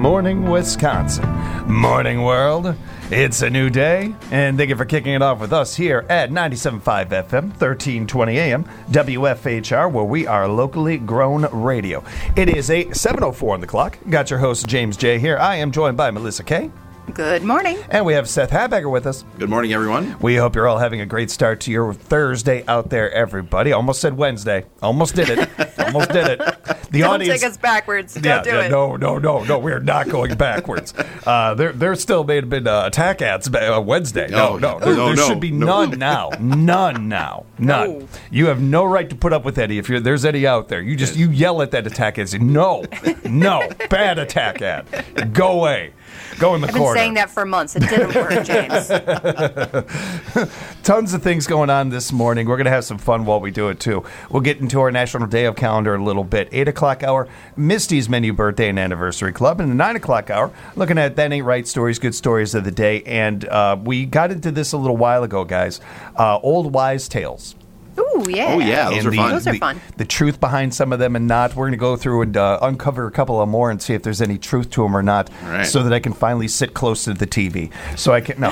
morning, Wisconsin. Morning, world. It's a new day, and thank you for kicking it off with us here at 97.5 FM, 1320 AM, WFHR, where we are locally grown radio. It is 7:04 on the clock. Got your host, James J. here. I am joined by Melissa K. Good morning. And we have Seth Habegger with us. Good morning, everyone. We hope you're all having a great start to your Thursday out there, everybody. Almost said Wednesday. Almost did it. Almost did it. The Don't audience, take us backwards. Don't do it. No. We are not going backwards. There still may have been attack ads Wednesday. No. There should be none now. None now. None. No. You have no right to put up with Eddie. If there's Eddie out there, you yell at that attack ad and say, no, bad attack ad. Go away. Go in the corner. I've been saying that for months. It didn't work, James. Tons of things going on this morning. We're going to have some fun while we do it, too. We'll get into our National Day of Calendar in a little bit. 8 o'clock hour, Misty's Menu Birthday and Anniversary Club. And the 9 o'clock hour, looking at That Ain't Right stories, good stories of the day. And we got into this a little while ago, guys. Old Wise Tales. Ooh, yeah. Oh, yeah. Those are fun. Those are fun. The truth behind some of them and not. We're going to go through and uncover a couple of more and see if there's any truth to them or not, right, so that I can finally sit close to the TV. So I can... No.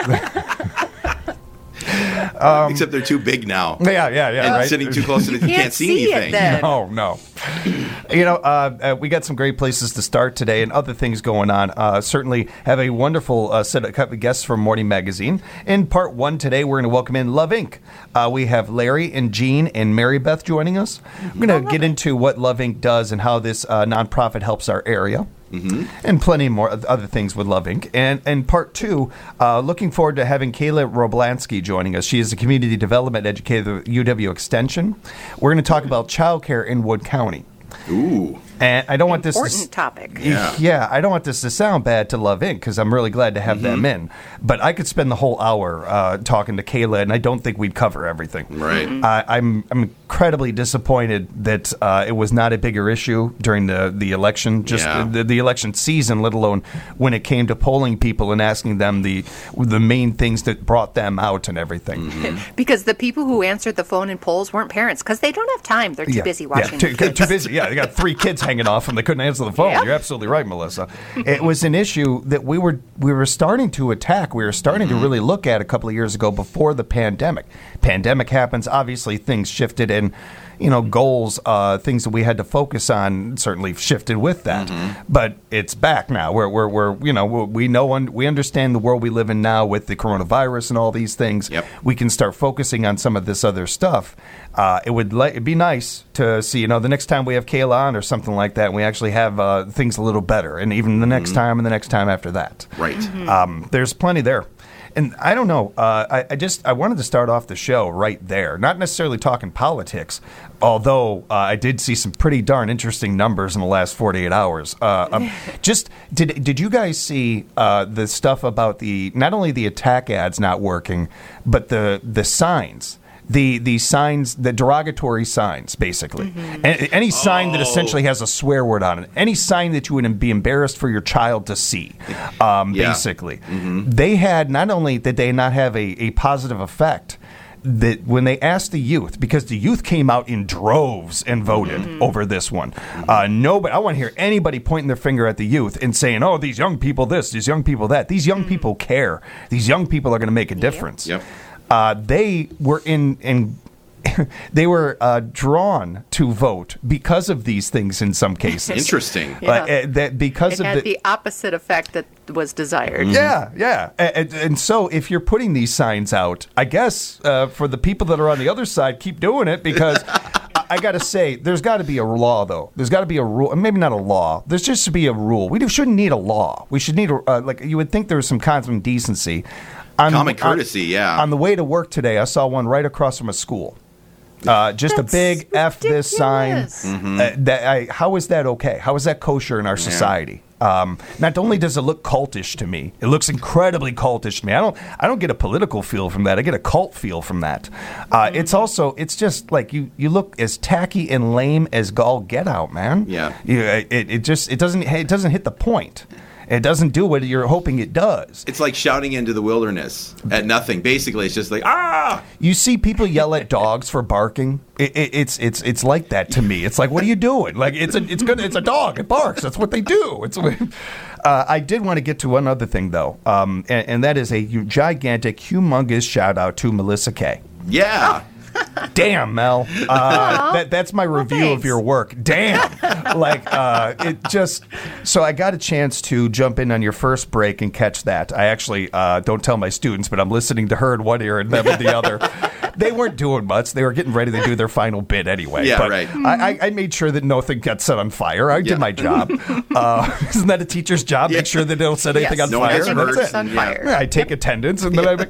Except they're too big now. Yeah, and right? sitting too close to it, you can't see anything. No. We got some great places to start today and other things going on. Certainly have a wonderful set of guests from Morning Magazine. In part one today, we're going to welcome in Love Inc. We have Larry and Jean and Mary Beth joining us. We're going to get into what Love Inc. does and how this nonprofit helps our area. Mm-hmm. And plenty more other things with Love Inc. And part two, looking forward to having Kayla Roblansky joining us. She is a community development educator at UW Extension. We're going to talk about childcare in Wood County. Ooh. And I don't want this important topic. Yeah, I don't want this to sound bad to Love Inc. because I'm really glad to have them in. But I could spend the whole hour talking to Kayla, and I don't think we'd cover everything. Right. I'm incredibly disappointed that it was not a bigger issue during the election, the election season, let alone when it came to polling people and asking them the main things that brought them out and everything. Mm-hmm. Because the people who answered the phone in polls weren't parents because they don't have time. They're too busy watching. Too busy. Yeah, they got 3 kids hanging off and they couldn't answer the phone. Yep. You're absolutely right, Melissa. It was an issue that we were starting to attack. We were starting to really look at a couple of years ago before the pandemic. Pandemic happens. Obviously, things shifted and goals, things that we had to focus on certainly shifted with that. Mm-hmm. But it's back now. We understand the world we live in now with the coronavirus and all these things. Yep. We can start focusing on some of this other stuff. It'd be nice to see, the next time we have Kayla on or something like that, we actually have things a little better, and even the next time and the next time after that. Right. Mm-hmm. There's plenty there. And I don't know. I wanted to start off the show right there, not necessarily talking politics, although I did see some pretty darn interesting numbers in the last 48 hours. Did you guys see the stuff about not only the attack ads not working, but the signs? The signs, the derogatory signs, basically. Mm-hmm. Any sign that essentially has a swear word on it. Any sign that you would be embarrassed for your child to see, basically. Mm-hmm. They had, not only did they not have a positive effect, that when they asked the youth, because the youth came out in droves and voted over this one. Nobody, I want to hear anybody pointing their finger at the youth and saying, "Oh, these young people this, these young people that." These young people care. These young people are going to make a difference. Yep. They were they were drawn to vote because of these things in some cases. Interesting. Because it had the opposite effect that was desired. Yeah. And so if you're putting these signs out, I guess for the people that are on the other side, keep doing it because I got to say, there's got to be a law, though. There's got to be a rule. Maybe not a law. There's just to be a rule. We shouldn't need a law. We should need, you would think there was some common decency. Common courtesy, On the way to work today, I saw one right across from a school. Just a big F this sign. Mm-hmm. How is that okay? How is that kosher in our society? Not only does it look cultish to me, it looks incredibly cultish to me. I don't get a political feel from that. I get a cult feel from that. It's just like you look as tacky and lame as all get out, man. Yeah. It doesn't hit the point. It doesn't do what you're hoping it does. It's like shouting into the wilderness at nothing. Basically, it's just like, ah! You see people yell at dogs for barking. It's like that to me. It's like, what are you doing? Like it's a dog. It barks. That's what they do. I did want to get to one other thing though, and that is a gigantic, humongous shout out to Melissa Kay. Yeah. Damn, Mel. That's my review of your work. Damn. It just... So I got a chance to jump in on your first break and catch that. I actually don't tell my students, but I'm listening to her in one ear and them in the other. They weren't doing much. They were getting ready to do their final bit anyway. Yeah, but right. I made sure that nothing got set on fire. I did my job. Isn't that a teacher's job? Make sure that they don't set anything on fire. That's it. On fire. Yeah, I take attendance, and then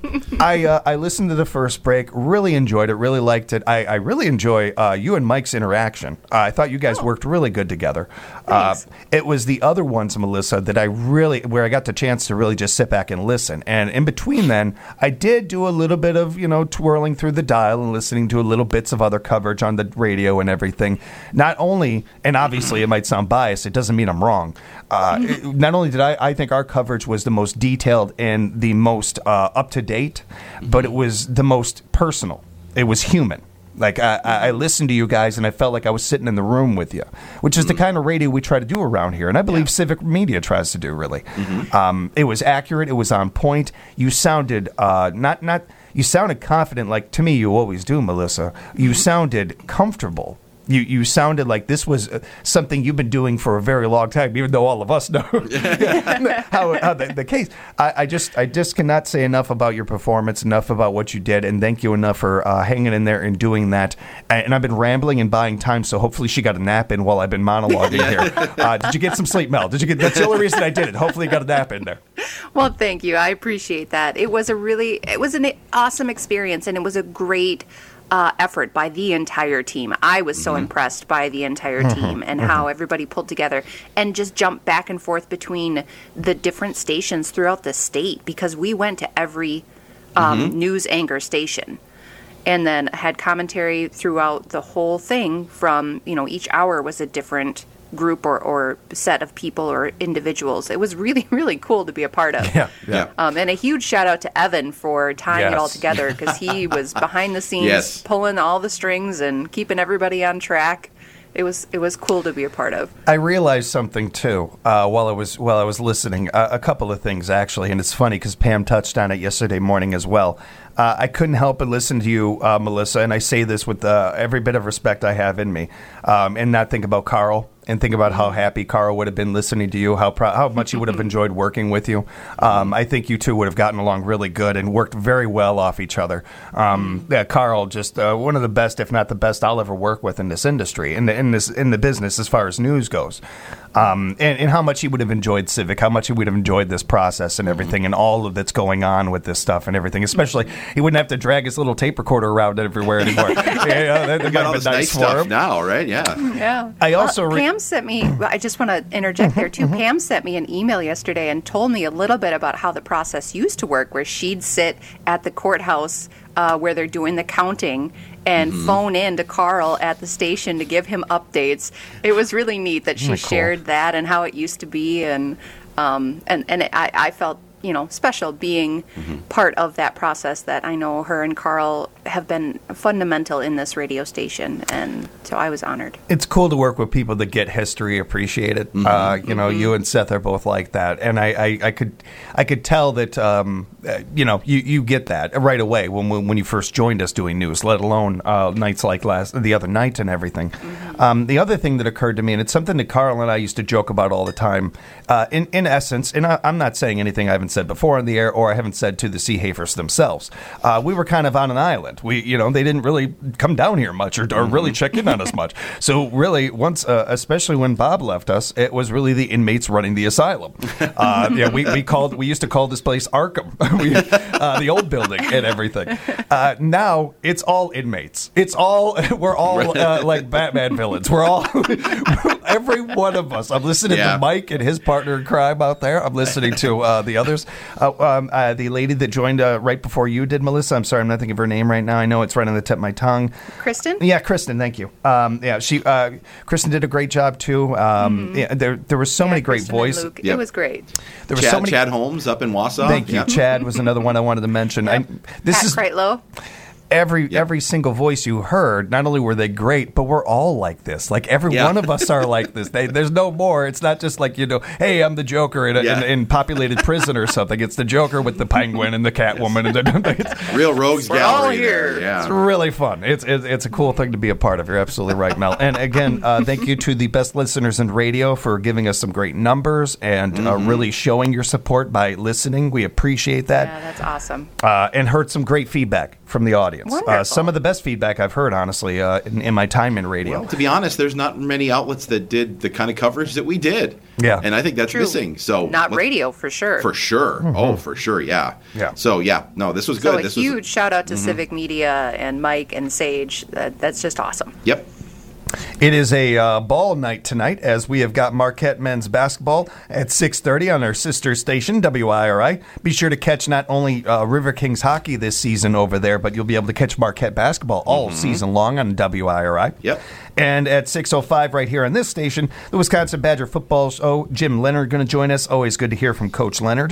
I listened to the first break, really enjoyed it, really liked it. I really enjoy you and Mike's interaction. I thought you guys worked really good together. It was the other ones, Melissa, that where I got the chance to really just sit back and listen. And in between then, I did do a little bit of, twirling through the dial and listening to little bits of other coverage on the radio and everything. Not only, and obviously it might sound biased, it doesn't mean I'm wrong. Not only did I think our coverage was the most detailed and the most up-to-date, but it was the most personal. It was human. Like, I listened to you guys, and I felt like I was sitting in the room with you, which is the kind of radio we try to do around here, and I believe Civic Media tries to do, really. It was accurate. It was on point. You sounded you sounded confident, like, to me, you always do, Melissa. You sounded comfortable. You sounded like this was something you've been doing for a very long time, even though all of us know how the case. I just cannot say enough about your performance, enough about what you did, and thank you enough for hanging in there and doing that. And I've been rambling and buying time, so hopefully she got a nap in while I've been monologuing here. Did you get some sleep, Mel? That's the only reason I did it. Hopefully you got a nap in there. Well, thank you. I appreciate that. It was an awesome experience, and it was a great effort by the entire team. I was so impressed by the entire team and how everybody pulled together and just jumped back and forth between the different stations throughout the state, because we went to every news anchor station and then had commentary throughout the whole thing from, each hour was a different group or set of people or individuals. It was really, really cool to be a part of. Yeah. And a huge shout out to Evan for tying it all together, because he was behind the scenes pulling all the strings and keeping everybody on track. It was cool to be a part of. I realized something too while I was listening. A couple of things actually, and it's funny because Pam touched on it yesterday morning as well. I couldn't help but listen to you, Melissa, and I say this with every bit of respect I have in me, and not think about Carl and think about how happy Carl would have been listening to you, how much he would have enjoyed working with you. I think you two would have gotten along really good and worked very well off each other. Carl, just one of the best, if not the best, I'll ever work with in this industry, in the business as far as news goes. And how much he would have enjoyed Civic, how much he would have enjoyed this process and everything, and all of that's going on with this stuff and everything. Especially, he wouldn't have to drag his little tape recorder around everywhere anymore. That got all this nice stuff now, right? Yeah. I also Pam sent me. I just want to interject there too. Pam sent me an email yesterday and told me a little bit about how the process used to work, where she'd sit at the courthouse where they're doing the counting and phone in to Carl at the station to give him updates. It was really neat that she shared that and how it used to be, and I felt special being part of that process, that I know her and Carl have been fundamental in this radio station, and so I was honored. It's cool to work with people that get history appreciated. You and Seth are both like that, and I could tell that you get that right away when you first joined us doing news, let alone nights like the other night and everything. The other thing that occurred to me, and it's something that Carl and I used to joke about all the time, in essence, and I'm not saying anything I haven't said before on the air or I haven't said to the Seahafers themselves. We were kind of on an island. They didn't really come down here much or really check in on us much. So really, once, especially when Bob left us, it was really the inmates running the asylum. We used to call this place Arkham, the old building and everything. Now it's all inmates. We're all like Batman villains. We're all Every one of us. I'm listening Yeah. to Mike and his partner in crime out there. I'm listening to the others. The lady that joined right before you did, Melissa. I'm sorry, I'm not thinking of her name right now. I know it's right on the tip of my tongue. Kristen? Yeah, Kristen. Thank you. Kristen did a great job too. Yeah, there were so many great Kristen and voices. Luke. Yep. It was great. There were Chad, so many. Chad Holmes up in Wausau. Thank you. Yeah. Chad was another one I wanted to mention. This Pat is Kreitlow. every single voice you heard. Not only were they great, but we're all like this. Like every Yeah. one of us are like this. There's no more. It's not just like, hey, I'm the Joker in populated prison or something. It's the Joker with the Penguin and the Catwoman and it's Real Rogues We're all Gallery here. there. Yeah. really fun. It's a cool thing to be a part of. You're absolutely right, Mel. And again, thank you to the best listeners in radio for giving us some great numbers and really showing your support by listening. We appreciate that. Yeah, that's awesome. And heard some great feedback from the audience. Wonderful. Some of the best feedback I've heard, honestly, in my time in radio. Well, to be honest, there's not many outlets that did the kind of coverage that we did. Yeah. And I think that's True. missing. So Not let's- radio, for sure. For sure. Oh, for sure. Yeah. Yeah. So no, this was good. So a This huge was. shout out to Civic Media and Mike and Sage. That's just awesome. Yep. It is a ball night tonight as we have got Marquette men's basketball at 6:30 on our sister station, WIRI. Be sure to catch not only River Kings hockey this season over there, but you'll be able to catch Marquette basketball all season long on WIRI. Yep. And at 6:05 right here on this station, the Wisconsin Badger football show. Jim Leonard going to join us. Always good to hear from Coach Leonard.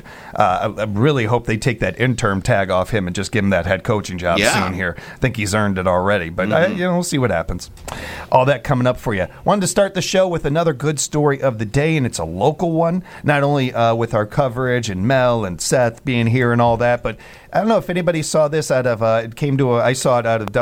I really hope they take that interim tag off him and just give him that head coaching job soon here. I think he's earned it already, but we'll see what happens. All that coming up for you. Wanted to start the show with another good story of the day, and it's a local one. Not only with our coverage and Mel and Seth being here and all that, but I don't know if anybody saw this out of. I saw it out of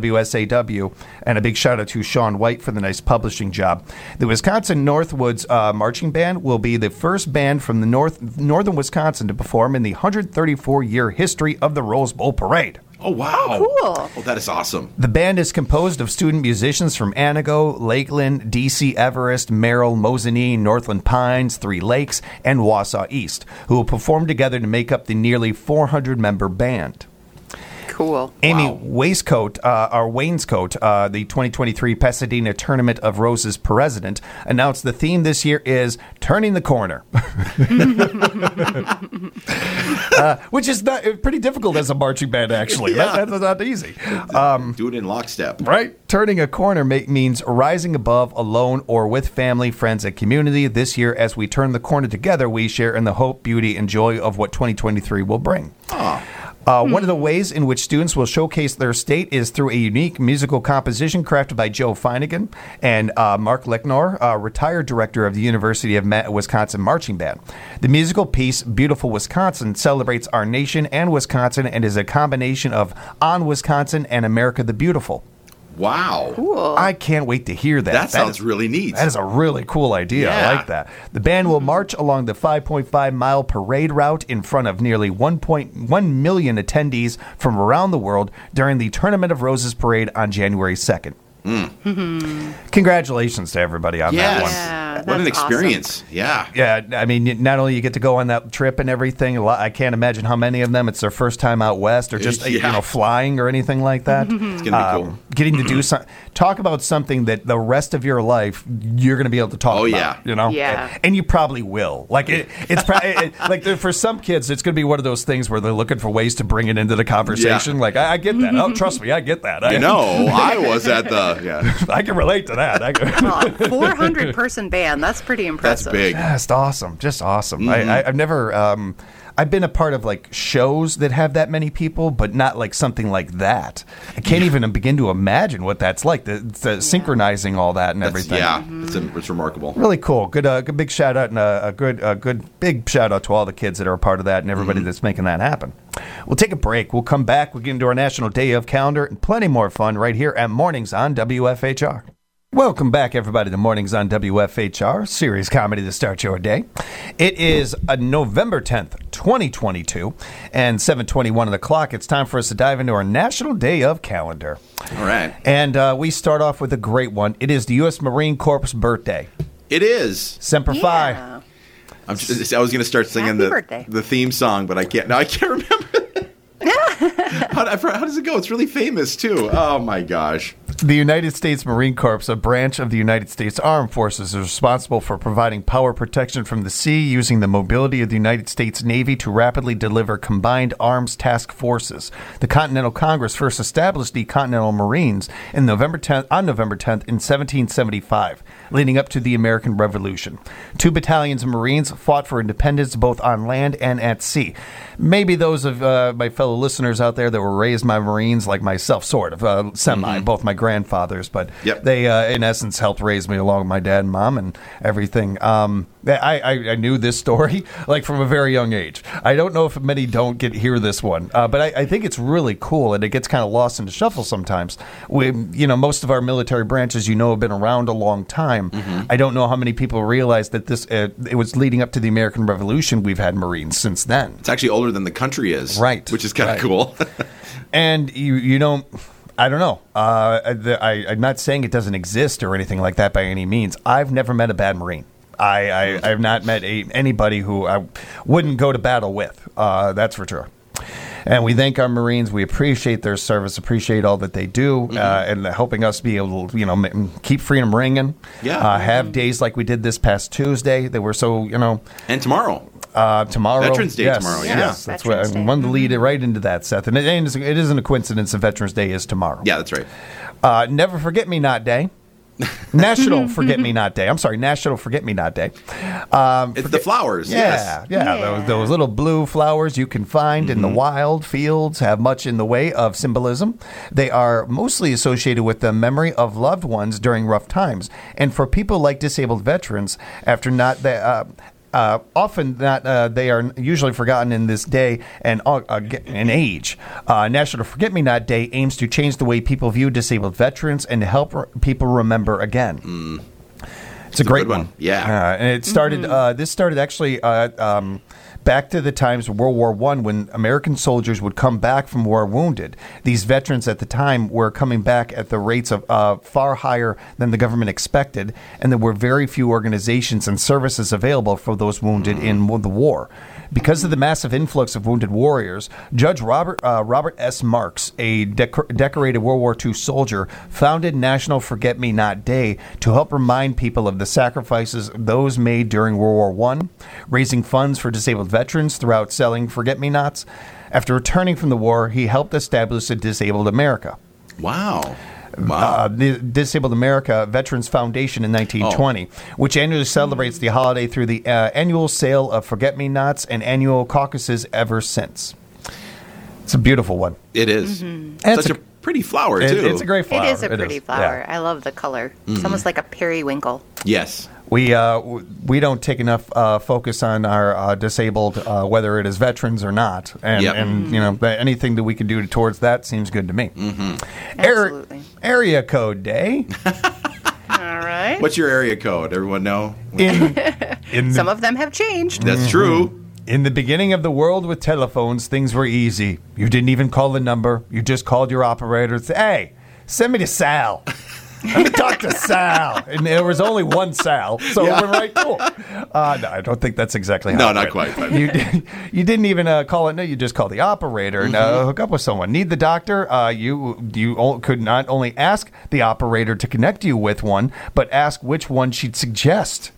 WSAW, and a big shout out to Sean White for the nice publishing job. The Wisconsin Northwoods Marching Band will be the first band from the northern Wisconsin to perform in the 134-year history of the Rose Bowl Parade. Oh, wow. Cool. Oh, that is awesome. The band is composed of student musicians from Anago, Lakeland, D.C. Everest, Merrill, Mosinee, Northland Pines, Three Lakes, and Wausau East, who will perform together to make up the nearly 400-member band. Cool. Amy Wow. Wainscoat, the 2023 Pasadena Tournament of Roses president, announced the theme this year is Turning the Corner. Which is pretty difficult as a marching band, actually. Yeah. That's not easy. Do it in lockstep. Right? Turning a corner means rising above alone or with family, friends, and community. This year, as we turn the corner together, we share in the hope, beauty, and joy of what 2023 will bring. One of the ways in which students will showcase their state is through a unique musical composition crafted by Joe Feinegan and Mark Lecknor, retired director of the University of Wisconsin Marching Band. The musical piece, Beautiful Wisconsin, celebrates our nation and Wisconsin and is a combination of On Wisconsin and America the Beautiful. Wow. Cool. I can't wait to hear that. That sounds really neat. That is a really cool idea. I Yeah. like that. The band will march along the 5.5-mile parade route in front of nearly 1.1 million attendees from around the world during the Tournament of Roses parade on January 2nd. Congratulations to everybody on that one. Yeah, What an that's experience. Yeah. Yeah, I mean, not only you get to go on that trip and everything. I can't imagine how many of them it's their first time out west or just Yeah. flying or anything like that. It's going to be cool. Getting to do talk about something that the rest of your life you're going to be able to talk Oh, about. yeah. Yeah. And you probably will. Like it's like for some kids, it's going to be one of those things where they're looking for ways to bring it into the conversation. Yeah. Like I get that. Oh, trust me, I get that. I know. I was at the. Yeah. I can relate to that. 400-person band. That's pretty That's impressive. big. Just awesome. Just awesome. I've never. I've been a part of like shows that have that many people, but not like something like that. I can't even begin to imagine what that's like. The synchronizing all that and everything. Yeah. It's remarkable. Really cool. Good big shout out and a good big shout out to all the kids that are a part of that and everybody that's making that happen. We'll take a break. We'll come back. We'll get into our National Day of calendar and plenty more fun right here at Mornings on WFHR. Welcome back, everybody, to Mornings on WFHR, series comedy to start your day. It is November 10th, 2022, and 7:21 on the clock. It's time for us to dive into our National Day of calendar. All right. And we start off with a great one. It is the U.S. Marine Corps' birthday. It is. Semper Fi. Yeah. I was going to start singing Happy birthday. the theme song, but I can't. No, I can't remember. How does it go? It's really famous, too. Oh, my gosh. The United States Marine Corps, a branch of the United States Armed Forces, is responsible for providing power protection from the sea using the mobility of the United States Navy to rapidly deliver combined arms task forces. The Continental Congress first established the Continental Marines on November 10th in 1775, leading up to the American Revolution. 2 battalions of Marines fought for independence both on land and at sea. Maybe those of my fellow listeners out there that were raised by Marines like myself, sort of, semi, both my grandfathers, but they, in essence, helped raise me along with my dad and mom and everything. I knew this story like from a very young age. I don't know if many don't hear this one, but I think it's really cool, and it gets kind of lost in the shuffle sometimes. Most of our military branches, have been around a long time. I don't know how many people realize that this it was leading up to the American Revolution. We've had Marines since then. It's actually older than the country is, right? Which is kind of cool. And you don't. I don't know. I'm not saying it doesn't exist or anything like that by any means. I've never met a bad Marine. I've not met anybody who I wouldn't go to battle with. That's for sure. And we thank our Marines. We appreciate their service, appreciate all that they do, and helping us be able to, keep freedom ringing. Yeah. Have days like we did this past Tuesday that were so, And tomorrow. Tomorrow. Veterans Day tomorrow, yeah. Yes, that's what I wanted to lead it right into that, Seth. And it isn't a coincidence that Veterans Day is tomorrow. Yeah, that's right. Never Forget Me Not Day. National Forget Me Not Day. I'm sorry, National Forget Me Not Day. It's the flowers. Yeah, yes. yeah. Those little blue flowers you can find in the wild fields have much in the way of symbolism. They are mostly associated with the memory of loved ones during rough times, and for people like disabled veterans, often they are usually forgotten in this day and age. National Forget Me Not Day aims to change the way people view disabled veterans and to help people remember again. It's a great one. Yeah. And it started. This started actually back to the times of World War I when American soldiers would come back from war wounded. These veterans at the time were coming back at the rates of far higher than the government expected, and there were very few organizations and services available for those wounded in the war. Because of the massive influx of wounded warriors, Judge Robert S. Marks, a decorated World War II soldier, founded National Forget Me Not Day to help remind people of the sacrifices those made during World War I, raising funds for disabled veterans throughout selling forget-me-nots. After returning from the war, he helped establish a Disabled America. Wow. The Disabled America Veterans Foundation in 1920, which annually celebrates the holiday through the annual sale of forget-me-nots and annual caucuses ever since. It's a beautiful one. It is. Such a pretty flower, too. It's a great flower. It is a pretty flower. Yeah. I love the color. It's almost like a periwinkle. Yes. We don't take enough focus on our disabled, whether it is veterans or not, and anything that we can do towards that seems good to me. Absolutely. Area Code Day. All right. What's your area code? Everyone know? Some of them have changed. That's true. In the beginning of the world with telephones, things were easy. You didn't even call the number. You just called your operator and said, "Hey, send me to Sal. Let me talk to Sal." And there was only one Sal, so it went right to him. No, I don't think that's exactly how No, it not went. quite. You didn't even call it. No, you just called the operator and hook up with someone. Need the doctor? You could not only ask the operator to connect you with one, but ask which one she'd suggest.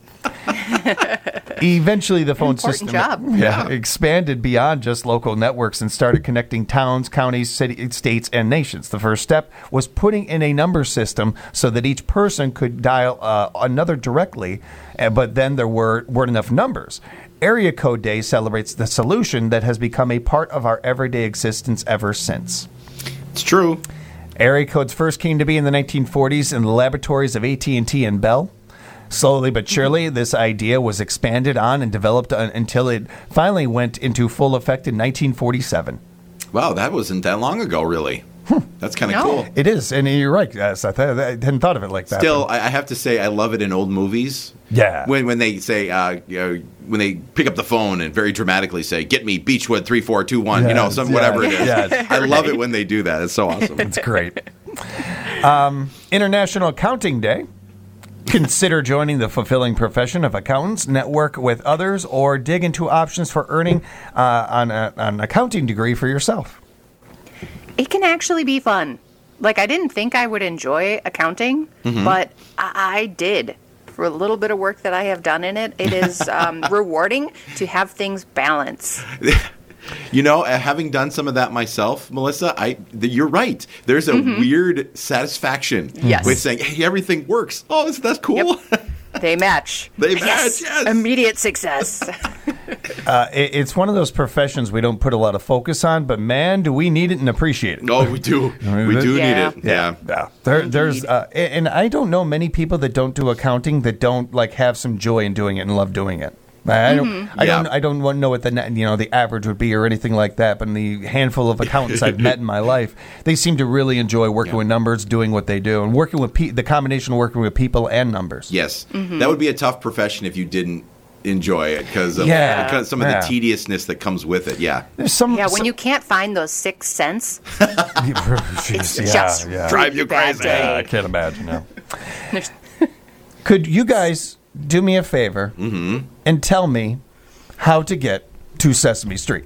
Eventually, the phone system expanded beyond just local networks and started connecting towns, counties, cities, states, and nations. The first step was putting in a number system so that each person could dial another directly, but then there weren't enough numbers. Area Code Day celebrates the solution that has become a part of our everyday existence ever since. It's true. Area codes first came to be in the 1940s in the laboratories of AT&T and Bell. Slowly but surely, this idea was expanded on and developed until it finally went into full effect in 1947. Wow, that wasn't that long ago, really. That's kind of cool. It is, and you're right. Yes, I hadn't thought of it like that. Still, I have to say, I love it in old movies. Yeah. When they say, when they pick up the phone and very dramatically say, "Get me Beechwood 3421," whatever it is. Yes. I love it when they do that. It's so awesome. It's great. International Accounting Day. Consider joining the fulfilling profession of accountants, network with others, or dig into options for earning an accounting degree for yourself. It can actually be fun. Like, I didn't think I would enjoy accounting, but I did. For a little bit of work that I have done in it, it is rewarding to have things balance. You know, having done some of that myself, Melissa, you're right. There's a weird satisfaction with saying, hey, everything works. Oh, that's cool. Yep. They match. They match, yes. Immediate success. It's one of those professions we don't put a lot of focus on, but man, do we need it and appreciate it. Oh, we do. We do need it. Yeah. There's and I don't know many people that don't do accounting that don't like have some joy in doing it and love doing it. I don't want to know what the average would be or anything like that. But in the handful of accountants I've met in my life, they seem to really enjoy working with numbers, doing what they do, and working with the combination of working with people and numbers. Yes, that would be a tough profession if you didn't enjoy it because of some of the tediousness that comes with it. Yeah, when you can't find those 6 cents, it's just drive you crazy. Yeah, I can't imagine. No. Could you guys do me a favor and tell me how to get to Sesame Street?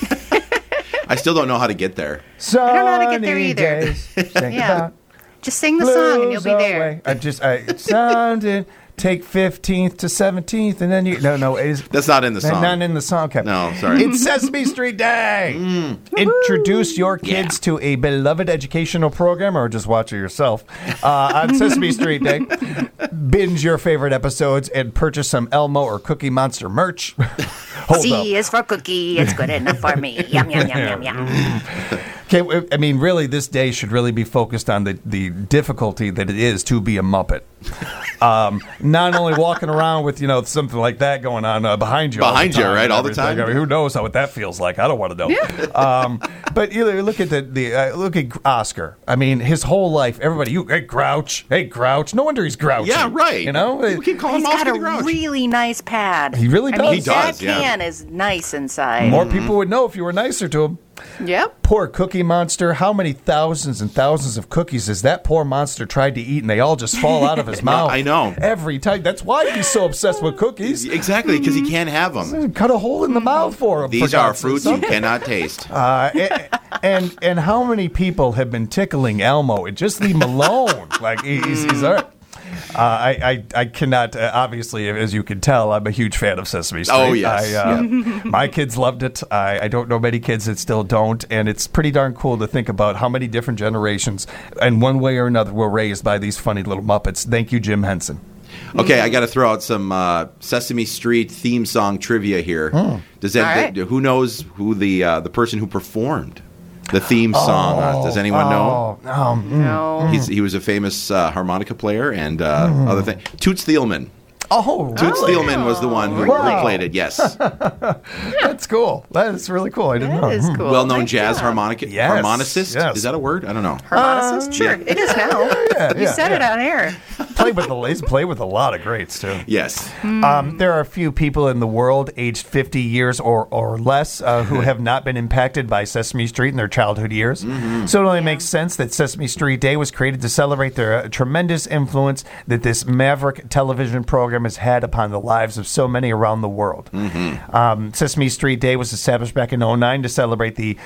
I still don't know how to get there. I don't know how to get there either. Just sing the song and you'll be there. It sounded. Take 15th to 17th, and then that's not in the song. Not in the song. Okay. No, sorry. It's Sesame Street Day. Introduce your kids to a beloved educational program, or just watch it yourself on Sesame Street Day. Binge your favorite episodes and purchase some Elmo or Cookie Monster merch. C is for cookie. It's good enough for me. Yum, yum, yum, yum, yum. Okay, I mean, really, this day should really be focused on the difficulty that it is to be a Muppet. Not only walking around with something like that going on behind you, right, all the time. I mean, who knows what that feels like? I don't want to know. Yeah. But look at look at Oscar. I mean, his whole life, everybody, hey Grouch. No wonder he's grouchy. Yeah, right. We keep calling him Oscar the Grouch. He's got a really nice pad. He really does. He does. That can is nice inside. More people would know if you were nicer to him. Yep. Poor Cookie Monster. How many thousands and thousands of cookies has that poor monster tried to eat, and they all just fall out of his mouth? I know. Every time. That's why he's so obsessed with cookies. Exactly, because he can't have them. Cut a hole in the mouth for him. These are fruits you cannot taste. And how many people have been tickling Elmo? Just leave him alone. Like he's all right. I cannot, obviously, as you can tell, I'm a huge fan of Sesame Street. Oh, yes. My kids loved it. I don't know many kids that still don't, and it's pretty darn cool to think about how many different generations, in one way or another, were raised by these funny little Muppets. Thank you, Jim Henson. Okay, I got to throw out some Sesame Street theme song trivia here. Who knows who the person who performed the theme song? Does anyone know? No. He was a famous harmonica player and other things. Toots Thielman. Toots Thielman was the one who played it. Yes, that's cool. That is really cool. I didn't know. That is cool. Well-known jazz harmonicist. Yes. Is that a word? I don't know. Harmonicist? Sure, it is now. You said it on air. Played with a lot of greats too. Yes. There are a few people in the world aged 50 years or less who have not been impacted by Sesame Street in their childhood years. So it only makes sense that Sesame Street Day was created to celebrate the tremendous influence that this maverick television program has had upon the lives of so many around the world. Sesame Street Day was established back in 2009 to celebrate the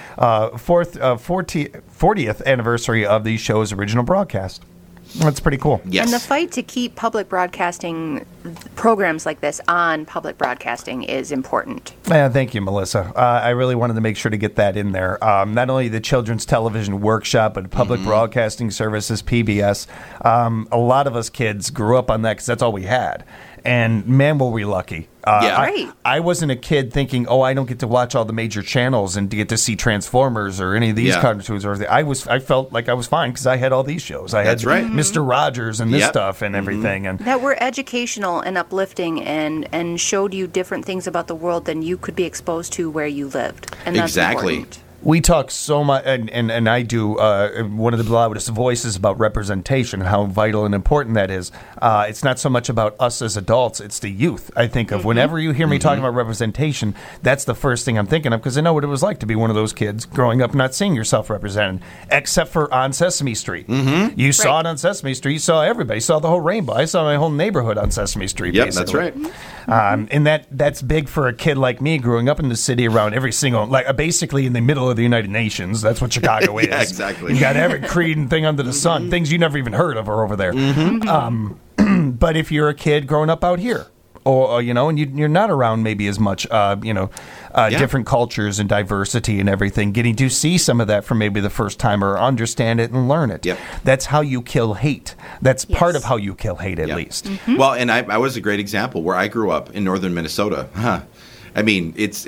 40th anniversary of the show's original broadcast. That's pretty cool. Yes. And the fight to keep public broadcasting programs like this on public broadcasting is important. Thank you, Melissa. I really wanted to make sure to get that in there. Not only the Children's Television Workshop, but Public Broadcasting Services, PBS. A lot of us kids grew up on that because that's all we had. And man, were we lucky. Right. I wasn't a kid thinking, I don't get to watch all the major channels and get to see Transformers or any of these cartoons. I felt like I was fine because I had all these shows. I had Mr. Rogers and this stuff and everything. And that were educational and uplifting and showed you different things about the world than you could be exposed to where you lived. And that's important. We talk so much, and I do one of the loudest voices about representation, how vital and important that is. It's not so much about us as adults, it's the youth. I think of whenever you hear me talking about representation, that's the first thing I'm thinking of, because I know what it was like to be one of those kids growing up not seeing yourself represented, except for on Sesame Street. You saw it on Sesame Street, you saw everybody, you saw the whole rainbow. I saw my whole neighborhood on Sesame Street, basically. That's right. And that's big for a kid like me growing up in the city around every single, basically in the middle of the United Nations. That's what Chicago is. Yeah, exactly. You got every creed and thing under the sun. Things you never even heard of are over there. But if you're a kid growing up out here, or and you're not around maybe as much, different cultures and diversity and everything, getting to see some of that for maybe the first time or understand it and learn it. Yep. That's how you kill hate. That's part of how you kill hate, at least. Well, and I was a great example where I grew up in northern Minnesota. I mean, it's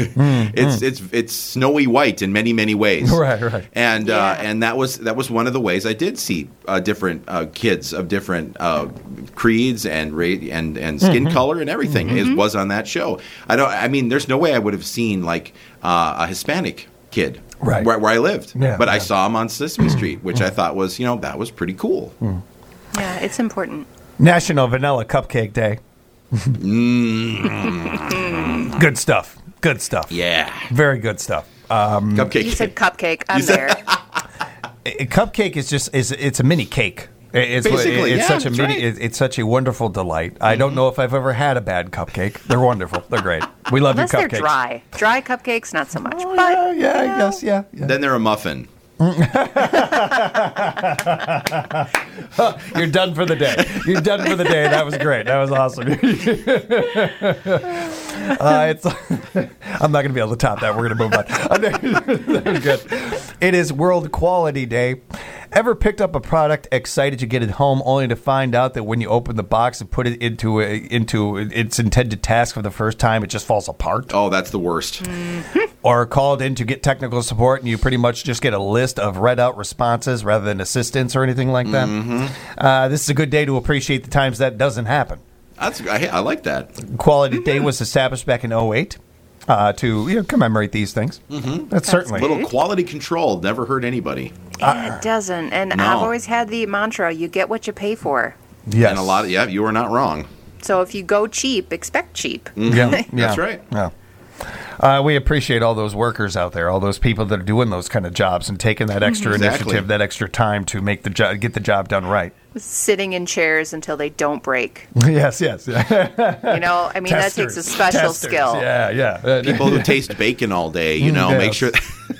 snowy white in many, many ways. Right. And that was one of the ways I did see different kids of different creeds and skin color and everything. It was on that show. There's no way I would have seen like a Hispanic kid where I lived. But I saw him on Sesame Street, which I thought was, that was pretty cool. Yeah, it's important. National Vanilla Cupcake Day. Good stuff. Yeah. Very good stuff. Cupcake. You said cupcake. I'm there. A cupcake is it's a mini cake. It's such a mini. right. It's such a wonderful delight. I don't know if I've ever had a bad cupcake. They're wonderful. They're great. We love Unless your cupcakes. they're dry cupcakes, not so much. Oh, but I guess, yeah. Then they're a muffin. You're done for the day. That was great. That was awesome. I'm not going to be able to top that. We're going to move on. That was good. It is World Quality Day. Ever picked up a product, excited to get it home, only to find out that when you open the box and put it into its intended task for the first time, it just falls apart? Oh, that's the worst. Or called in to get technical support and you pretty much just get a list of read out responses rather than assistance or anything like that? This is a good day to appreciate the times that doesn't happen. I like that. Quality Day was established back in 2008 to commemorate these things. That's certainly A little quality control never hurt anybody. it doesn't. And No. I've always had the mantra, you get what you pay for. yes. And you are not wrong. So if you go cheap, expect cheap. Yeah, That's right. Yeah. We appreciate all those workers out there, all those people that are doing those kind of jobs and taking that extra initiative, that extra time to make get the job done right. Sitting in chairs until they don't break. Yes. That takes a special skill. Yeah. People who taste bacon all day, make sure.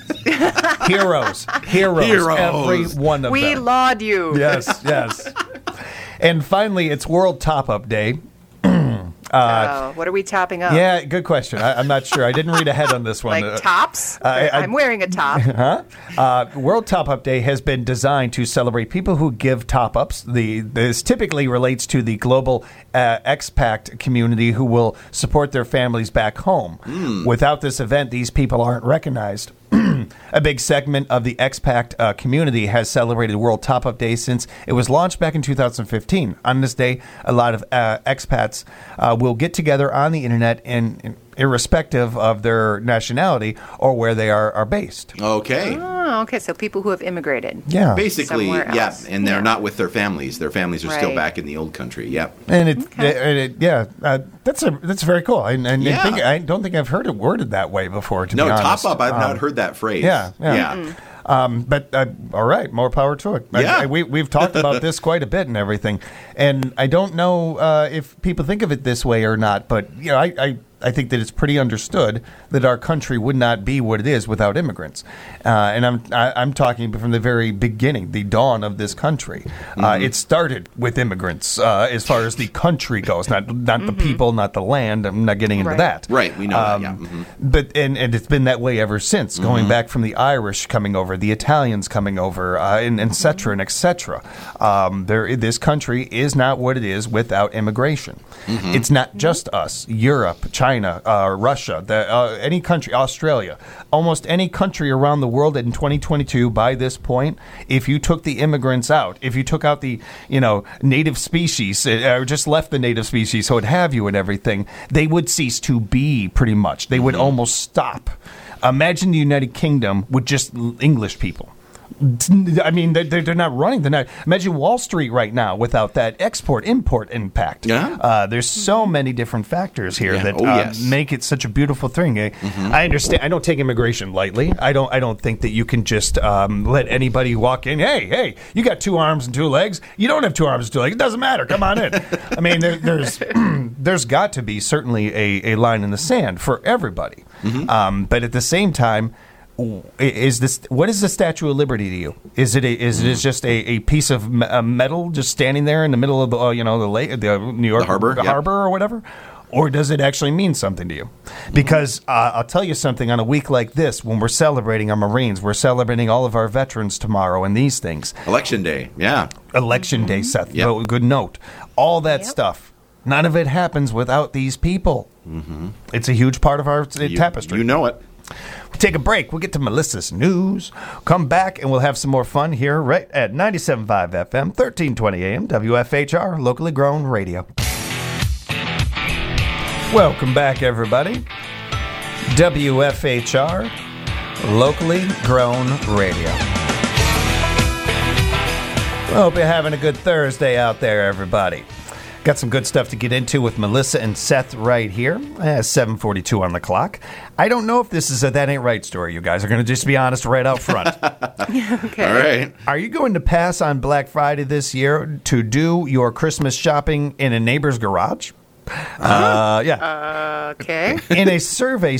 Heroes. Every one of We them. laud you. Yes. And finally, it's World Top-Up Day. What are we topping up? Yeah, good question. I'm not sure. I didn't read ahead on this one. Like tops? I'm wearing a top. World Top-Up Day has been designed to celebrate people who give top-ups. This typically relates to the global expat community who will support their families back home. Without this event, these people aren't recognized. A big segment of the expat community has celebrated World Top-Up Day since it was launched back in 2015. On this day, a lot of expats will get together on the internet and irrespective of their nationality or where they are based. Okay. Oh, okay. So people who have immigrated. Yeah. Basically, Somewhere else. and they're not with their families. Their families are still Right. back in the old country. Yep. And that's very cool. I don't think I've heard it worded that way before. To be honest. top up. I've not heard that phrase. Yeah. But all right, more power to it. Yeah. We've talked about this quite a bit and everything, and I don't know if people think of it this way or not. But I think that it's pretty understood that our country would not be what it is without immigrants, and I'm talking from the very beginning, the dawn of this country. It started with immigrants as far as the country goes, not the people, not the land. I'm not getting into that. Right. We know that. Yeah. But and it's been that way ever since, going back from the Irish coming over, the Italians coming over, and et cetera and et cetera. This country is not what it is without immigration. It's not just us, Europe, China, Russia, any country, Australia, almost any country around the world in 2022 by this point, if you took the immigrants out, if you took out the native species, or just left the native species, so what have you and everything, they would cease to be pretty much. They would almost stop. Imagine the United Kingdom with just English people. I mean, they're not running. They're not. Imagine Wall Street right now without that export-import impact. Yeah. There's so many different factors here that make it such a beautiful thing. I understand. I don't take immigration lightly. I don't think that you can just let anybody walk in. Hey, you got 2 arms and 2 legs. You don't have 2 arms and 2 legs. It doesn't matter. Come on in. I mean, there's there's got to be certainly a line in the sand for everybody. But at the same time, what is the Statue of Liberty to you? Is it just a piece of metal just standing there in the middle of the the lake, the New York harbor or whatever? Or does it actually mean something to you? Because I'll tell you something, on a week like this, when we're celebrating our Marines, we're celebrating all of our veterans tomorrow and these things. Election Day, yeah. Election Day, Seth. Yep. Good note. All that stuff, none of it happens without these people. It's a huge part of our tapestry. You know it. We'll take a break. We'll get to Melissa's news. Come back, and we'll have some more fun here right at 97.5 FM, 1320 AM, WFHR, locally grown radio. Welcome back, everybody. WFHR, locally grown radio. I hope you're having a good Thursday out there, everybody. Got some good stuff to get into with Melissa and Seth right here. 7:42 on the clock. I don't know if this is a That Ain't Right story, you guys are going to just be honest right out front. Okay. All right. Are you going to pass on Black Friday this year to do your Christmas shopping in a neighbor's garage? Yeah. Okay. In a survey,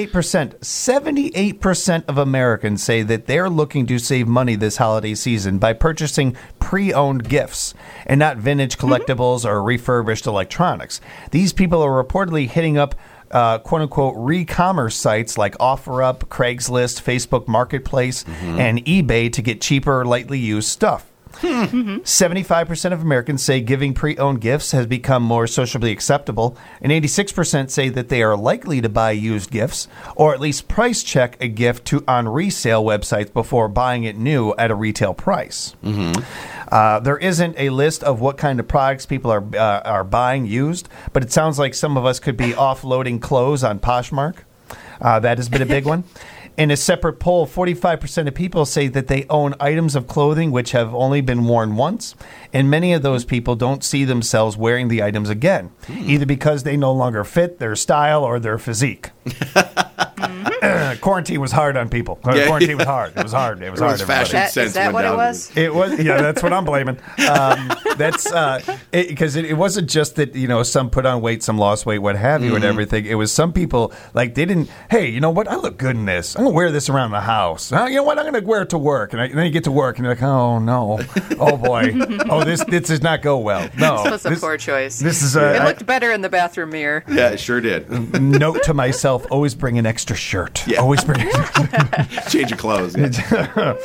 78% of Americans say that they're looking to save money this holiday season by purchasing pre-owned gifts and not vintage collectibles or refurbished electronics. These people are reportedly hitting up quote-unquote re-commerce sites like OfferUp, Craigslist, Facebook Marketplace, and eBay to get cheaper, lightly used stuff. 75% of Americans say giving pre-owned gifts has become more socially acceptable, and 86% say that they are likely to buy used gifts or at least price check a gift on resale websites before buying it new at a retail price. There isn't a list of what kind of products people are buying used, but it sounds like some of us could be offloading clothes on Poshmark. That has been a big one. In a separate poll, 45% of people say that they own items of clothing which have only been worn once, and many of those people don't see themselves wearing the items again, either because they no longer fit their style or their physique. Quarantine was hard on people. Quarantine was hard. It was hard. It was hard. Fashion sense Is that went what it down. was? It was, yeah. That's what I'm blaming. That's because it wasn't just that some put on weight, some lost weight, what have you, and everything. It was some people like they didn't. Hey, you know what? I look good in this. I'm gonna wear this around the house. You know what? I'm gonna wear it to work, and then you get to work, and you're like, oh no, oh boy, oh this does not go well. No, This was a poor choice. This is it looked better in the bathroom mirror. Yeah, it sure did. Note to myself: always bring an extra shirt. Yeah. Always bring. Change your clothes. Yeah.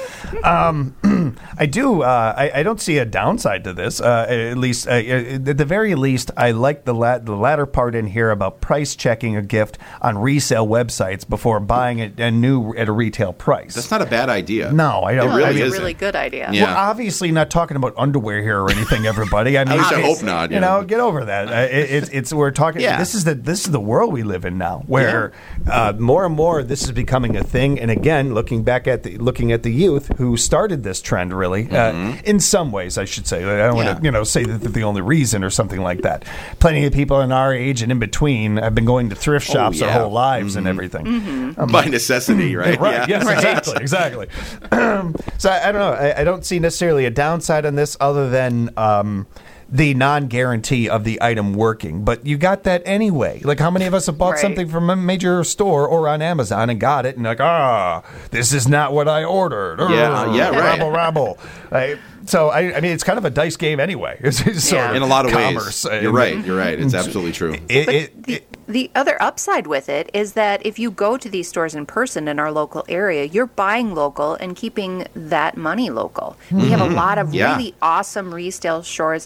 I do. I don't see a downside to this. At least, at the very least, I like the latter part in here about price checking a gift on resale websites before buying it new at a retail price. That's not a bad idea. No, I don't. It really That's a isn't. really good idea. Yeah. We're obviously not talking about underwear here or anything, everybody. I mean, At least I hope not. Get over that. It's we're talking. Yeah. This is the world we live in now, where more and more this is becoming a thing. And again, looking at the youth who started this trend, really, in some ways, I should say. I don't want to say that they're the only reason or something like that. Plenty of people in our age and in between have been going to thrift shops their whole lives and everything. By necessity, right? Right. Yeah. Yes. Exactly. So I don't know. I don't see necessarily a downside on this other than the non-guarantee of the item working. But you got that anyway. Like, how many of us have bought something from a major store or on Amazon and got it and this is not what I ordered. Yeah, right. Rabble. So, I mean, it's kind of a dice game anyway. It's sort of in a lot of commerce. ways. You're right. It's absolutely true. The other upside with it is that if you go to these stores in person in our local area, you're buying local and keeping that money local. We have a lot of really awesome resale stores.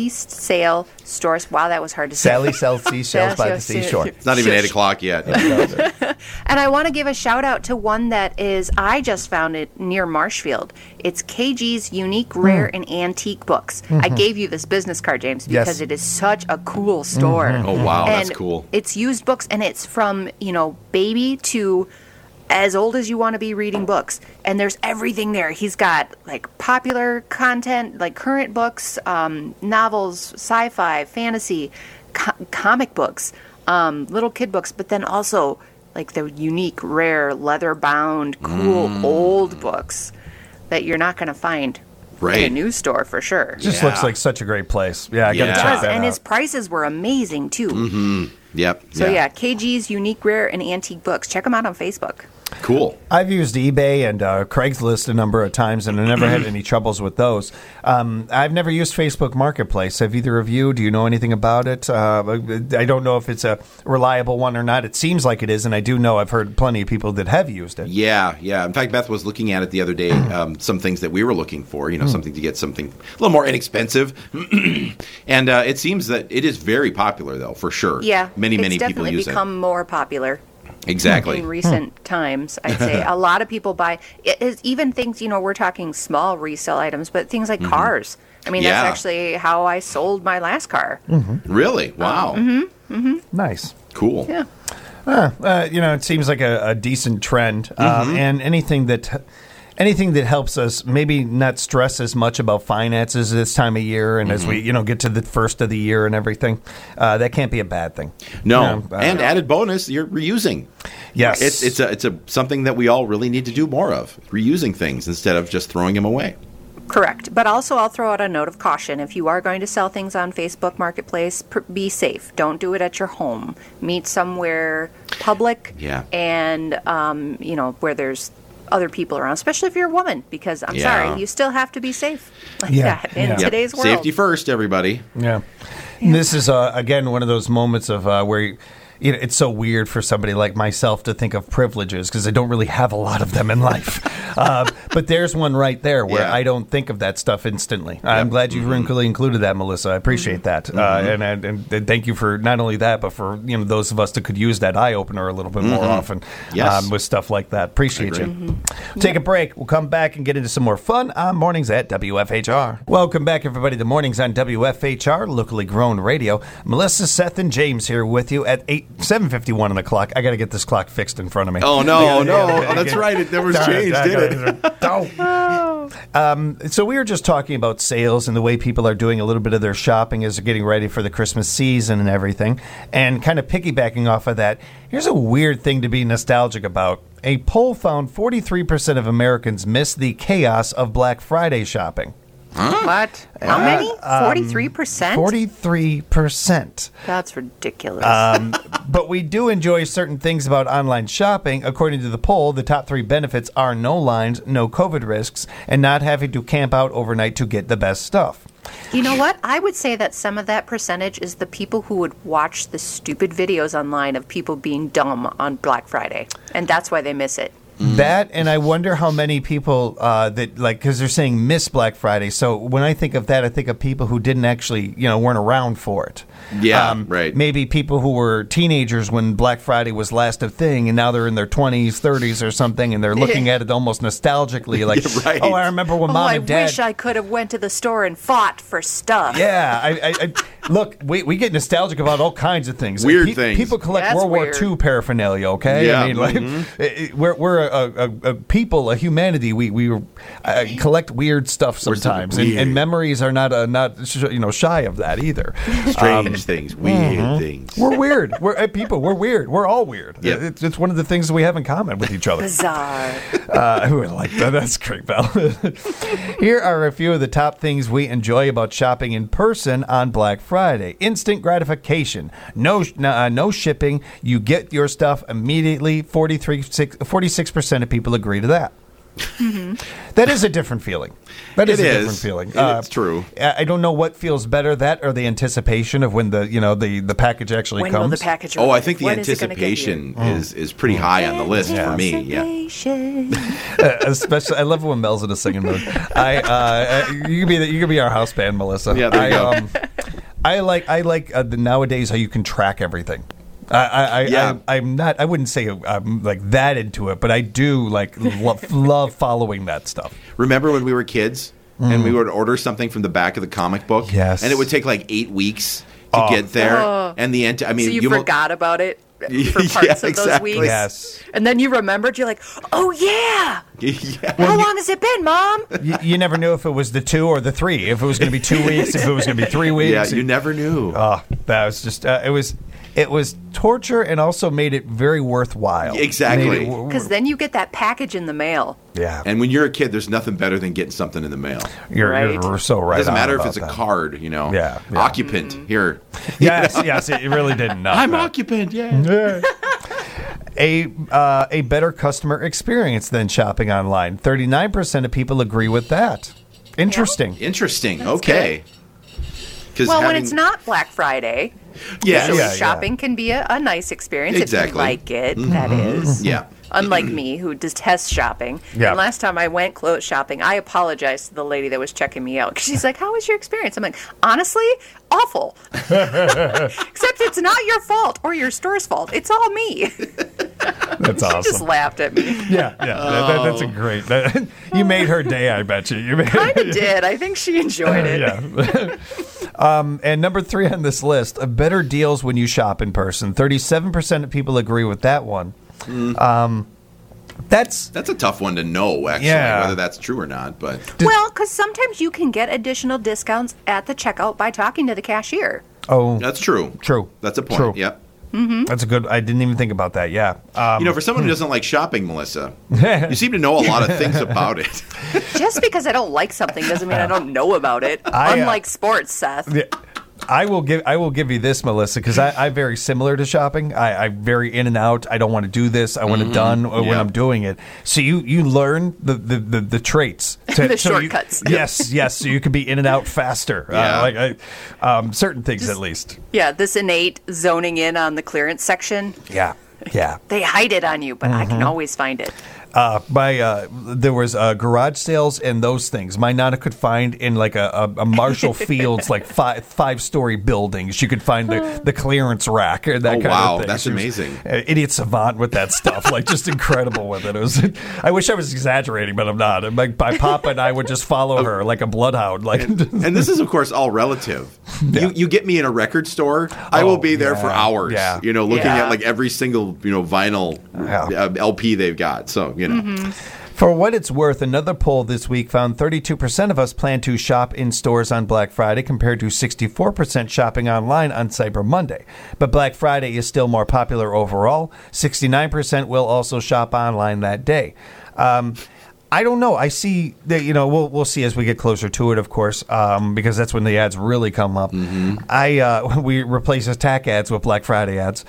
Wow, that was hard to say. Sally sells seashells by the seashore. It's not even 8 o'clock yet. And I want to give a shout out to one that I just found it near Marshfield. It's KG's Unique, Rare, and Antique Books. I gave you this business card, James, because it is such a cool store. Oh, wow, and that's cool. It's used books, and it's from, baby to as old as you want to be reading books. And there's everything there. He's got, popular content, current books, novels, sci-fi, fantasy, comic books, little kid books, but then also, the unique, rare, leather-bound, cool, old books that you're not going to find Right. a news store for sure. Just Yeah. looks like such a great place. Yeah, I got to Yeah. check It does, that and out. his prices were amazing too. Yep. So yeah, KG's Unique, Rare, and Antique Books. Check them out on Facebook. Cool. I've used eBay and Craigslist a number of times, and I never had any troubles with those. I've never used Facebook Marketplace. Have either of you? Do you know anything about it? I don't know if it's a reliable one or not. It seems like it is, and I do know I've heard plenty of people that have used it. Yeah. In fact, Beth was looking at it the other day. Some things that we were looking for, something to get something a little more inexpensive, and it seems that it is very popular, though, for sure. Yeah, many it's people definitely use become more popular. Exactly. In recent times, I'd say a lot of people buy it is even things, we're talking small resale items, but things like cars. I mean, Yeah. that's actually how I sold my last car. Really? Wow. Nice. Cool. Yeah. It seems like a decent trend, and anything that helps us maybe not stress as much about finances this time of year, and as we get to the first of the year and everything, that can't be a bad thing. No, and added bonus, you're reusing. Yes, It's something that we all really need to do more of, reusing things instead of just throwing them away. Correct. But also, I'll throw out a note of caution. If you are going to sell things on Facebook Marketplace, be safe. Don't do it at your home. Meet somewhere public Yeah. and, where there's other people around, especially if you're a woman, because I'm Yeah. sorry, you still have to be safe like Yeah. that in Yeah. today's world. Safety first, everybody. Yeah. And this is, again, one of those moments of where it's so weird for somebody like myself to think of privileges because I don't really have a lot of them in life. But there's one right there where Yeah. I don't think of that stuff instantly. I'm glad you really included that, Melissa. I appreciate that. And thank you for not only that, but for those of us that could use that eye-opener a little bit more often Yes. with stuff like that. Appreciate Agree. you. Take a break. We'll come back and get into some more fun on Mornings at WFHR. Welcome back, everybody, to Mornings on WFHR, locally grown radio. Melissa, Seth, and James here with you at 7:51 on the clock. I got to get this clock fixed in front of me. Oh, no, Yeah, no. yeah, Oh, that's yeah. right. It never Darn changed, I did gotta- it? So we were just talking about sales and the way people are doing a little bit of their shopping as they're getting ready for the Christmas season and everything. And kind of piggybacking off of that, here's a weird thing to be nostalgic about. A poll found 43% of Americans miss the chaos of Black Friday shopping. What? How many? 43%? 43%. That's ridiculous. But we do enjoy certain things about online shopping. According to the poll, the top 3 benefits are no lines, no COVID risks, and not having to camp out overnight to get the best stuff. You know what? I would say that some of that percentage is the people who would watch the stupid videos online of people being dumb on Black Friday. And that's why they miss it. That, and I wonder how many people because they're saying miss Black Friday. So when I think of that, I think of people who didn't actually, weren't around for it. Yeah, right. Maybe people who were teenagers when Black Friday was last a thing, and now they're in their 20s, 30s, or something, and they're looking at it almost nostalgically, like, Yeah, right. oh, I remember when Mom I and Dad. wish I could have went to the store and fought for stuff. Yeah, I look, we get nostalgic about all kinds of things. Weird things. People collect That's World weird. War II paraphernalia. Okay, Yeah, I mean, we're a people, a humanity. We collect weird stuff sometimes, weird. and memories are not shy of that either. Strange things, weird things. We're weird. We're people. We're weird. We're all weird. Yep. It's one of the things that we have in common with each other. Bizarre. Who would like that? That's great, Val. Here are a few of the top things we enjoy about shopping in person on Black Friday. Instant gratification. No shipping. You get your stuff immediately. 46% of people agree to that. That is a different feeling. That is It a is. different feeling. It's true. I don't know what feels better, that or the anticipation of when the package actually When will comes. the package Oh, I arrive? think the When is it gonna get here? anticipation is pretty high on the list for me. Yeah. Anticipation. Especially, I love when Mel's in a singing mood. You can be our house band, Melissa. Yeah, there you go. I like nowadays how you can track everything. I wouldn't say I'm like that into it, but I do love following that stuff. Remember when we were kids and we would order something from the back of the comic book? Yes. And it would take like 8 weeks to get there. Oh. And the end. I mean, So you mo- forgot about it? for parts of those weeks. Yes. And then you remembered, you're like, oh, yeah. How long has it been, Mom? You never knew if it was the 2 or the 3, if it was going to be 2 weeks, if it was going to be 3 weeks. Yeah, you never knew. Oh, that was just, it was torture and also made it very worthwhile. Exactly. Because then you get that package in the mail. Yeah. And when you're a kid, there's nothing better than getting something in the mail. You're so right. It doesn't matter if about it's a that. card, you know. Yeah. Occupant, here. Yes, it really didn't. I'm occupant, yeah. A better customer experience than shopping online. 39% of people agree with that. Interesting. Interesting. Okay. Well, when it's not Black Friday, usually shopping can be a nice experience if you like it, that is. Yeah. Unlike me, who detests shopping. Yeah. And last time I went clothes shopping, I apologized to the lady that was checking me out. 'Cause she's like, how was your experience? I'm like, honestly, awful. Except it's not your fault or your store's fault. It's all me. That's awesome. She just laughed at me. Yeah. That's a great. You made her day, I bet you. Kind of did. I think she enjoyed it. Yeah. And number 3 on this list, better deals when you shop in person. 37% of people agree with that one. That's a tough one to know, actually, whether that's true or not. But well, because sometimes you can get additional discounts at the checkout by talking to the cashier. Oh, that's true. True. That's a point. True. Yep. Mm-hmm. That's a good. I didn't even think about that. Yeah. For someone who doesn't like shopping, Melissa, you seem to know a lot of things about it. Just because I don't like something doesn't mean I don't know about it. Unlike sports, Seth. Yeah. I will give you this, Melissa, because I'm very similar to shopping. I'm very in and out. I don't want to do this. I want it done when I'm doing it. So you learn the traits, the shortcuts. Yes. So you can be in and out faster. Certain things at least. Yeah, this innate zoning in on the clearance section. Yeah. They hide it on you, but I can always find it. There was garage sales and those things. My Nana could find in like a Marshall Fields like 5-story buildings. She could find the clearance rack or that kind of thing. That's amazing. Idiot savant with that stuff, like just incredible with it. I wish I was exaggerating, but I'm not. And my Papa and I would just follow her like a bloodhound. And this is of course all relative. Yeah. You get me in a record store, I will be there for hours. Yeah. Looking at like every single vinyl LP they've got. So. For what it's worth, another poll this week found 32% of us plan to shop in stores on Black Friday compared to 64% shopping online on Cyber Monday. But Black Friday is still more popular overall. 69% will also shop online that day. I don't know. I see that, we'll see as we get closer to it, of course, because that's when the ads really come up. Mm-hmm. We replace the TAC ads with Black Friday ads.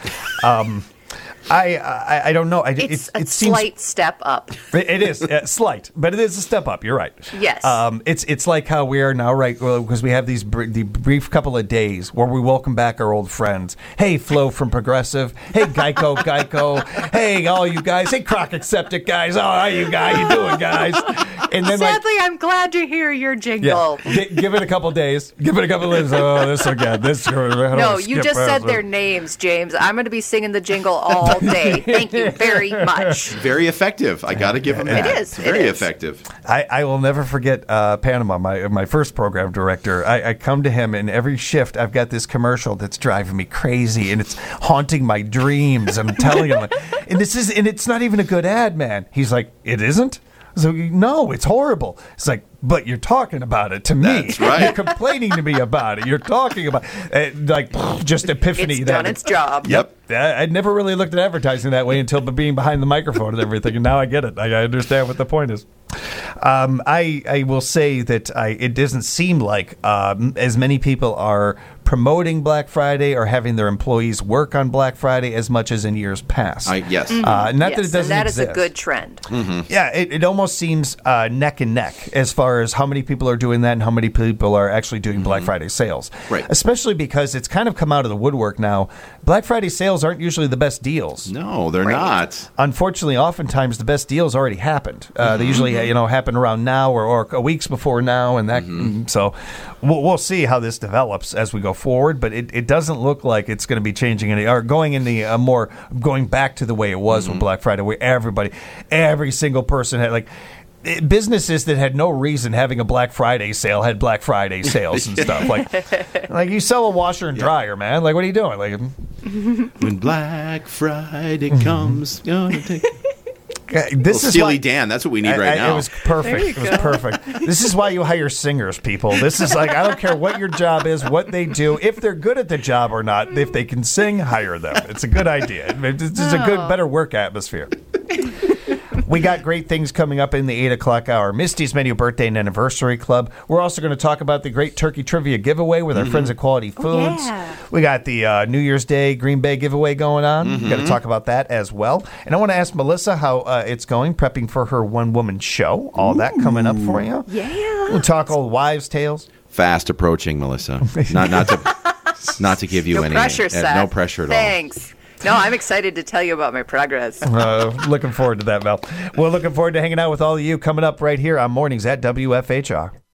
I don't know. It's a slight step up. It is slight, but it is a step up. You're right. Yes. It's like how we are now, right? Well, because we have the brief couple of days where we welcome back our old friends. Hey, Flo from Progressive. Hey, Geico. Hey, all you guys. Hey, Crockett Septic guys. Oh, how you doing, guys? And then sadly, I'm glad to hear your jingle. Yeah, give it a couple days. Give it a couple of days. Oh, this again. No, you just said their names, James. I'm going to be singing the jingle all day. Thank you very much. Very effective. I got to give him that. It is. Very effective. I will never forget Panama, my first program director. I come to him, and every shift I've got this commercial that's driving me crazy, and it's haunting my dreams. I'm telling him, and it's not even a good ad, man. He's like, it isn't? So no, it's horrible. It's like, but you're talking about it to me. That's right. You're complaining to me about it. You're talking about just epiphany. It's done its job. Yep. I'd never really looked at advertising that way until being behind the microphone and everything, and now I get it. I understand what the point is. I will say that it doesn't seem like as many people are promoting Black Friday or having their employees work on Black Friday as much as in years past. Yes. Not that it doesn't that exist. is a good trend. Mm-hmm. Yeah, it almost seems neck and neck as far as how many people are doing that and how many people are actually doing Black Friday sales. Right. Especially because it's kind of come out of the woodwork now. Black Friday sales aren't usually the best deals. No, they're not. Unfortunately, oftentimes the best deals already happened. They usually happen around now or weeks before now, and that. So we'll see how this develops as we go forward. But it doesn't look like it's going to be changing any or going in the going back to the way it was with Black Friday, where every single person had businesses that had no reason having a Black Friday sale had Black Friday sales and stuff. Like you sell a washer and dryer, man. Like, what are you doing? Like, when Black Friday comes, gonna take. This is Steely why, Dan. That's what we need right now. It was perfect. It was perfect. This is why you hire singers, people. This is like, I don't care what your job is, what they do, if they're good at the job or not. If they can sing, hire them. It's a good idea. It's a better work atmosphere. We got great things coming up in the 8 o'clock hour. Misty's Menu Birthday and Anniversary Club. We're also going to talk about the great Turkey Trivia giveaway with our friends at Quality Foods. Yeah. We got the New Year's Day Green Bay giveaway going on. We've got to talk about that as well. And I want to ask Melissa how it's going, prepping for her one-woman show. All that coming up for you. Yeah. We'll talk old wives' tales. Fast approaching, Melissa. Not to give you No any pressure, Seth. no pressure at all. Thanks. No, I'm excited to tell you about my progress. Looking forward to that, Mel. We're looking forward to hanging out with all of you coming up right here on Mornings at WFHR.